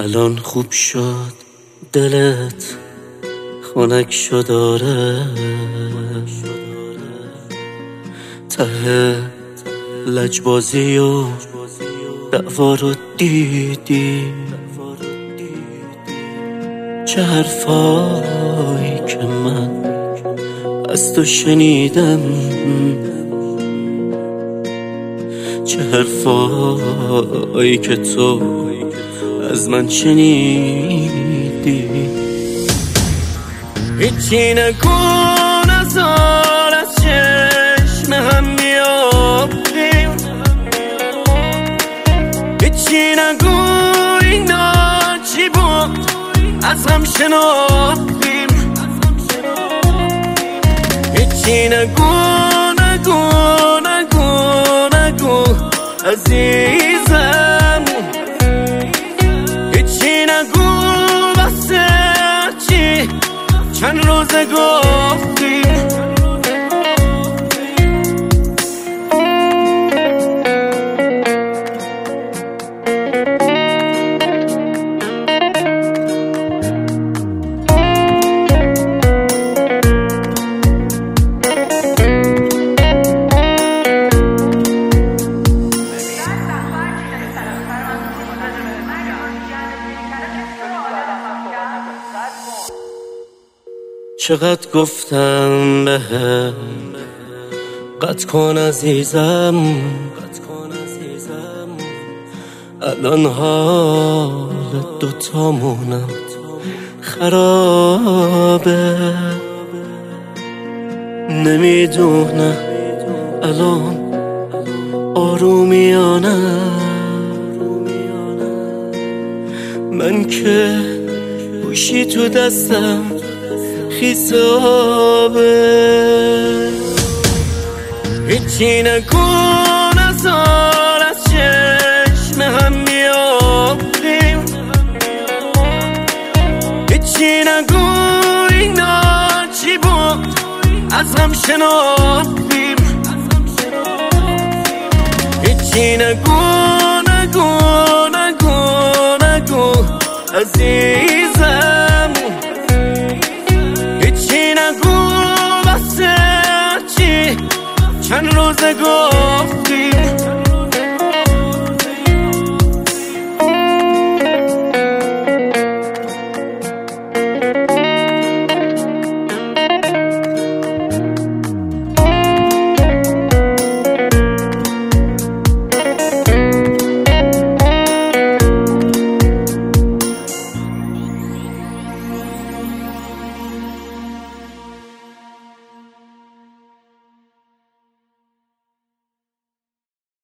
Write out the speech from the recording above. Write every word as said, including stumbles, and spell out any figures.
الان خوب شد دلت خنک شد آره، ته لجبازی و دعوا رو دیدی، چه حرفایی که من از تو شنیدم، چه حرفایی که تو از من شنیدی. هیچی نگو نزار از چشم هم بیافتیم، هیچی نگو اینا چی بود از هم شناختیم، هیچی نگو نگو نگو نگو عزیزم، هیچی نگو واسه چی چند روزه گفتیم. چقدر گفتم بهم قطع کن عزیزم، الان حال دوتامونم خرابه، نمیدونم الان آرومیانم، من که گوشی تو دستم خیسابه، هیچی نگو نزار از چشم هم بیافتیم، هیچی نگو اینا چی بود از هم شناختیم، هیچی نگو نگو نگو نگو عزیزم، چند روزه گفت